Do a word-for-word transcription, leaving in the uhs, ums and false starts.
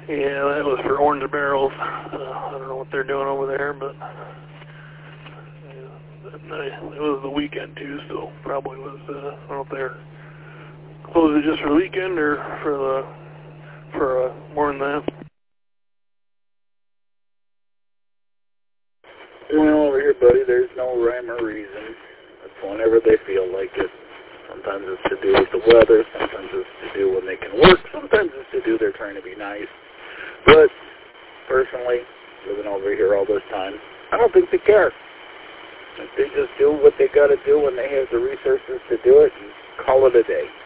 Yeah, that was for orange barrels. Uh, I don't know what they're doing over there, but yeah, it was the weekend too, so probably was. Uh, I don't know if they're closed it just for the weekend or for the for uh, more than that. Well, over here, buddy, there's no rhyme or reason. It's whenever they feel like it. Sometimes it's to do with the weather. Sometimes it's to do when they can work. Sometimes it's to do they're trying to be nice. But personally, living over here all this time, I don't think they care. They just do what they got to do when they have the resources to do it and call it a day.